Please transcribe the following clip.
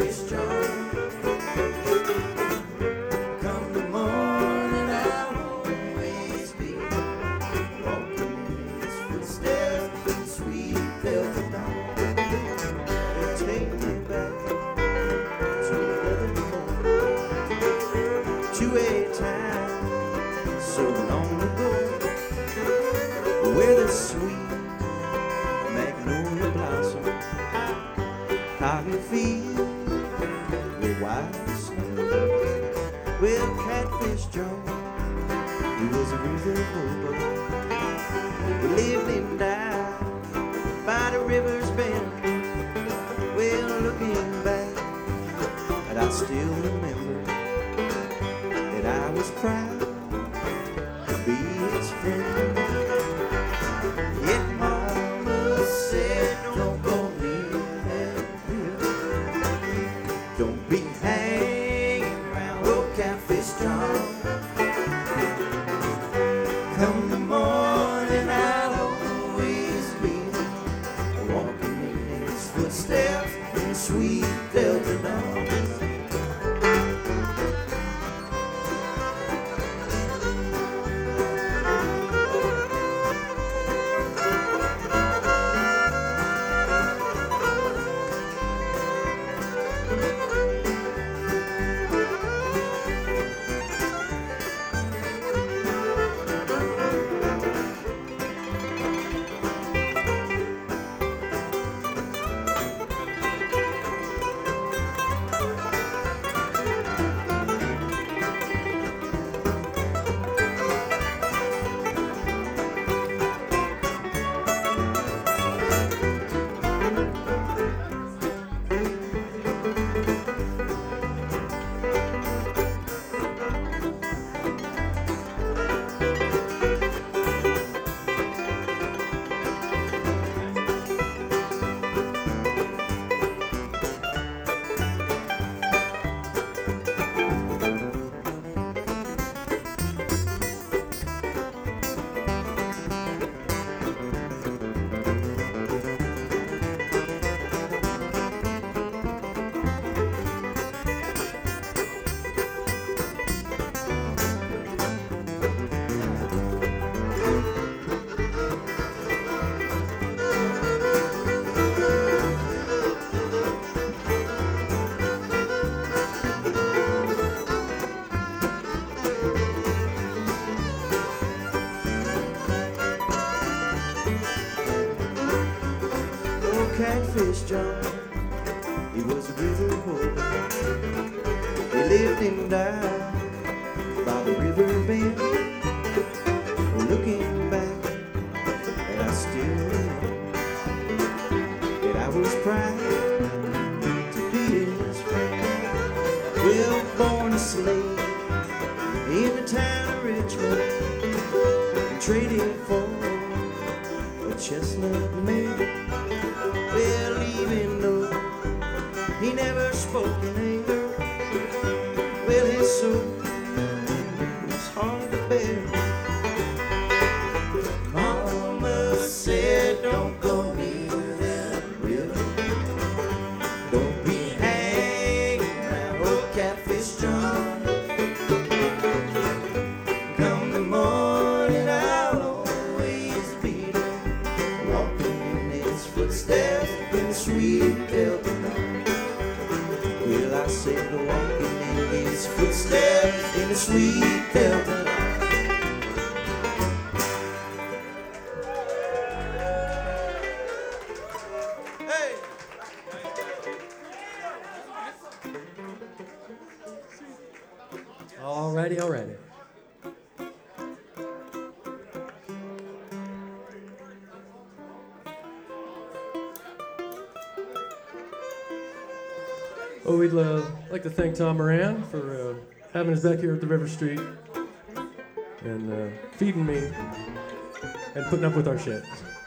Catfish John. Come the morning, I'll always be walking in his footsteps in sweet velvet dawn. They'll take me back to another morning, to a time so long ago, where the sweet magnolia blossom, holly field with white snow. Well, Catfish John, he was a river hobo. He lived and died by the river's bend. Well, looking back, and I still remember that I was proud to be his friend. Yet Mama said, don't go near that river. Don't be hanging around old Catfish John. Come the morning, I'll always be walking in his footsteps in sweet Delta dawn. Catfish John, he was a river hobo. He lived and died by the river bend. Looking back, and I still remember that I was proud to be his friend. Well, born a slave in the town of Richmond, and traded for a chestnut mare. Well, even though he never spoke in anger, well, his soul was hard to bear. Mama said, don't go near that river. Don't be hanging around old Catfish John. Come the morning, I'll always be there, walking in his footsteps in sweet Delta dawn. Well, I said, walking in his footsteps in the sweet Delta dawn. Hey! Alrighty. Oh, we'd like to thank Tom Moran for having us back here at the River Street and feeding me and putting up with our shit.